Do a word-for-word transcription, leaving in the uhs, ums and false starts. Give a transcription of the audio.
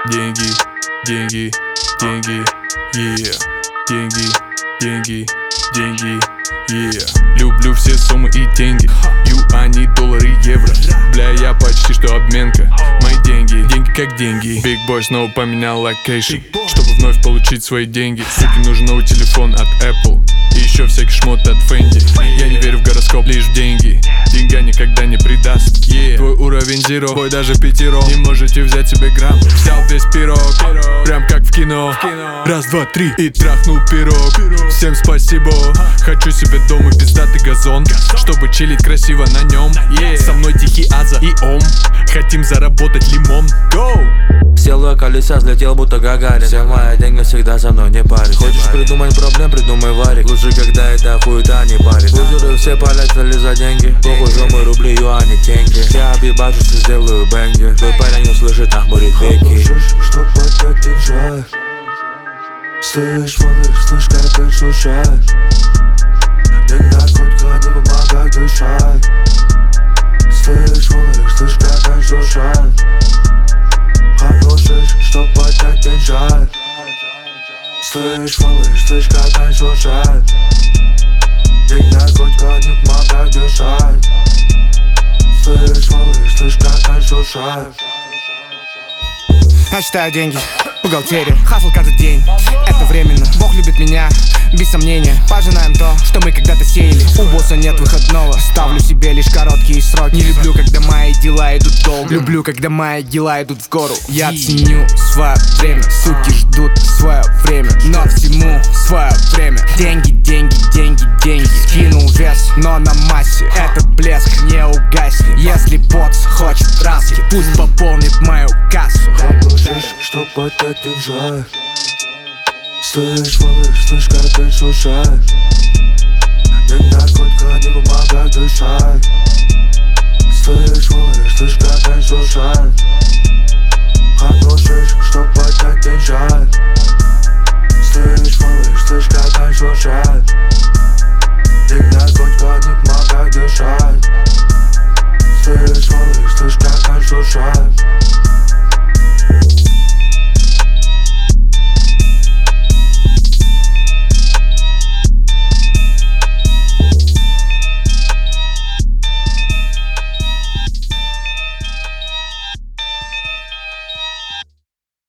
деньги, деньги, деньги, yeah. Деньги, деньги, деньги, yeah. Люблю все суммы и деньги, юани, доллары, евро. Бля, я почти что обменка. Мои деньги, деньги как деньги. Big Boy снова поменял локейшн, чтобы вновь получить свои деньги. Суке нужен новый телефон от Apple и еще всякий шмот от Fendi. Я не верю в гороскоп, лишь в деньги. Деньга никогда не предаст, yeah. Твой уровень зеро, твой даже пятеро. Не можете взять себе грамм. Взял весь пирог, прям как в кино. Раз, два, три и трахнул пирог. Всем спасибо. Хочу себе дом и пиздатый газон, чтобы чилить красиво на нем, yeah. Со мной тихий Аза и Ом. Хотим заработать лимон. Go! Сел колеса, взлетел будто Гагарин. Все мои деньги всегда со мной, не парень. Хочешь придумать проблем, придумай варик. Лучше, когда это хуета не парит. Лузеры все полетели за деньги. Похуй, за мой рубли, юани, тенги. Я объебашусь и сделаю бенги. Твой парень услышит, нахмурит веки. Чтоб опять держать. Слышь, малыш, слышь, как ты слушаешь. День наркотика не помогает дышать. Слышь, малыш, слышь, как ты слушаешь. Хороший, чтоб опять держать. Слышь, малыш, слышь, как ты слушаешь. День наркотика не помогает дышать. Слышь, малыш, слышь, как ты слушаешь. Я считаю деньги, бухгалтерия, хасл каждый день. Это временно, Бог любит меня, без сомнения. Пожинаем то, что мы когда-то сеяли. У босса нет выходного, ставлю себе лишь короткие сроки. Не люблю, когда мои дела идут долго. Люблю, когда мои дела идут в гору. Я ценю свое время, суки ждут свое время. Но всему свое время. Деньги, деньги, деньги, деньги. Скинул вес, но на массе этот блеск не угаснет. Если босс хочет краски, пусть пополнит мою кассу. Слышь, чтоб опять держать. Слышь, малыш, слышь, как ты слушаешь. День наркотика не помогает дышать. Слышь, малыш, слышь, как ты слушаешь. Хороший, чтоб опять держать. Слышь, малыш, слышь, как ты слушаешь. День наркотика не помогает дышать. Слышь, малыш, слышь, как ты слушаешь.